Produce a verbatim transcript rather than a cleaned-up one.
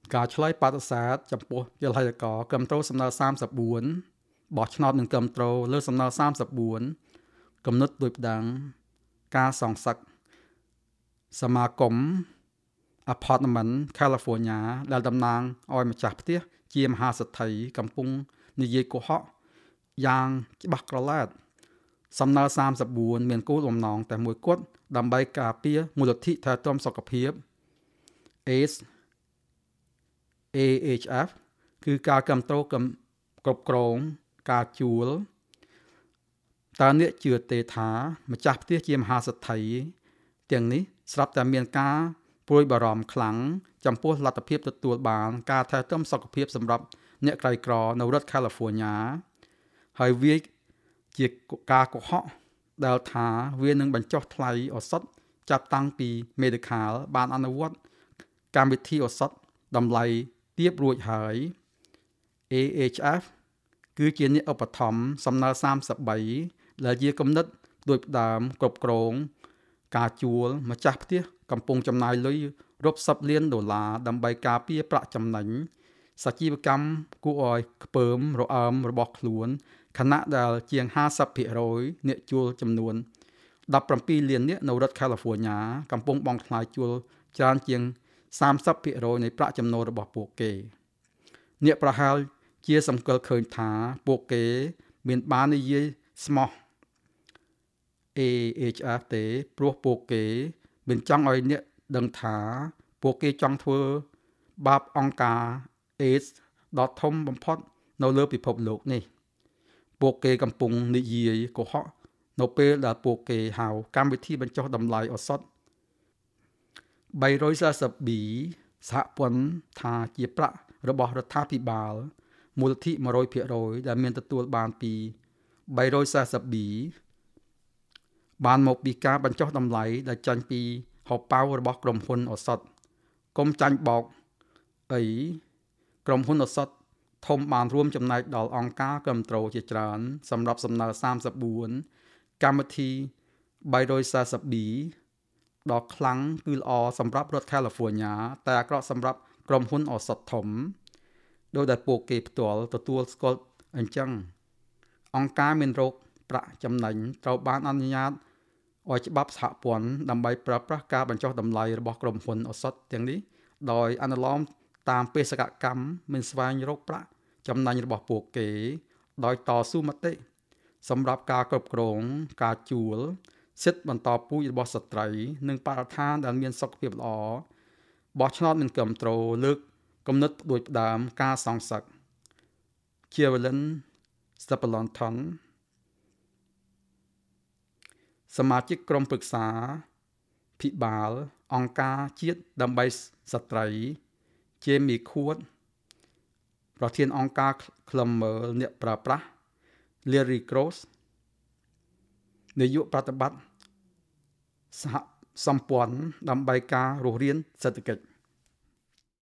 ការឆ្លើយបដិសេធចំពោះយល់ហេតុករគាំទ្រសំណើសាមសិបបួនបោះឆ្នោតនឹងគាំទ្រលើសំណើសាមសិបបួនកំណត់ដោយផ្ដាំងការសងសឹកសមាគម Apartment California ដែលតំណាងឲ្យម្ចាស់ផ្ទះជាមហាសេដ្ឋីកំពុងនិយាយកុហកយ៉ាងច្បាស់ក្រឡែតសំណើសាមសិបបួនមានគោលបំណងតែមួយគត់ដើម្បីការពារមូលធិថែទាំសុខភាព เอ เอช เอฟ គឺការគាំទ្រគ្រប់គ្រងការជួលតើអ្នកជឿទេថាម្ចាស់ផ្ទះជាមហាសេដ្ឋីទាំងនេះស្រាប់តែមានការព្រួយបារម្ភខ្លាំងចំពោះលទ្ធភាពទទួលបានការថែទាំសុខភាពសម្រាប់អ្នកក្រីក្រនៅរដ្ឋ California ហើយវាជាការកុហកដែលថាវានឹងបញ្ចុះថ្លៃឱសថចាប់តាំងពី Medical បានអនុវត្តកម្មវិធីឱសថតម្លៃទាបរួចហើយ เอ เอช เอฟ គឺជាអ្នកឧបត្ថម្ភសំណើសាមសិបបីដែលជាគំនិតដោយផ្ដើមគ្រប់គ្រងការជួលម្ចាស់ផ្ទះកំពុងចំណាយលុយរាប់សិបលានដុល្លារដើម្បីការពារប្រាក់ចំណេញសជីវកម្មគួរឲ្យខ្ពើមរអើមរបស់ខ្លួនខណៈដែលជាង ห้าสิบភាគរយ អ្នកជួលចំនួនដប់ប្រាំពីរលាននាក់នៅរដ្ឋ California កំពុងបង់ថ្លៃជួលច្រើនជាងសាមសិបភាគរយ នៃប្រាក់ចំណូលរបស់ពួកគេអ្នកប្រហែលជាសង្កល់ឃើញថាពួកគេមានបាននិយាយស្មោះ เอ เอช เอฟ ទេព្រោះពួកគេមិនចង់ឲ្យអ្នកដឹងថាពួកគេចង់ធ្វើបាបអង្គការ AIDS ដ៏ធំបំផុតនៅលើពិភពលោកនេះពួកគេកំពុងនិយាយកុហកនៅពេលដែលពួកគេហៅកម្មវិធីបញ្ចុះតម្លៃឱសថបីរយសាសិបប៊ី សហព័ន្ធថាជាប្រាក់របស់រដ្ឋាភិបាលមូលធិមួយរយភាគរយ ដែលមានទទួលបានពីបីរយសាសិបប៊ីបានមកពីការបញ្ចុះតម្លៃដែលចាញ់ពីហោប៉ៅរបស់ក្រុមហ៊ុនឱសថកុំចាញ់បោកអីក្រុមហ៊ុនឱសថធំបានរួមចំណែកដល់អង្គការគាំទ្រជាច្រើនសម្រាប់សំណើសាមសិបបួនកម្មវិធីបីរយសាសិបប៊ីដ៏ខ្លាំងគឺល្អសម្រាប់រដ្ឋ California តែអាក្រក់សម្រាប់ក្រុមហ៊ុនឱសថធំដោយដែលពួកគេផ្ទាល់ទទួលស្គាល់អញ្ចឹងអង្គការមានរោគប្រាក់ចំណេញត្រូវបានអនុញ្ញាតឲ្យច្បាប់សហព័ន្ធដើម្បីប្រើប្រាស់ការបញ្ចុះតម្លៃរបស់ក្រុមហ៊ុនឱសថទាំងនេះដោយអនុលោមតាមបេសកកម្មមិនស្វែងរកប្រាក់ចំណេញរបស់ពួកគេដោយតស៊ូមតិសម្រាប់ការគ្រប់គ្រងការជួលសិទ្ធិបន្តពូជរបស់ស្ត្រីនិងបរិស្ថានដែលមានសុខភាពល្អបោះឆ្នោតមិនគ្រប់គ្រងលើកគំនិតដូចផ្ដើមការសងសឹក Cherilyn Stapleton សមាជិកក្រុមប្រឹក្សាភិបាលអង្គការជាតិដើម្បីស្ត្រី Jamie Court ប្រធានអង្គការឃ្លាំមើលអ្នកប្រើប្រាស់ Larry Cross នាយកប្រតិបត្តិសហសម្ព័ន្ធដើម្បីការរស់រានសេដ្ឋកិច្ច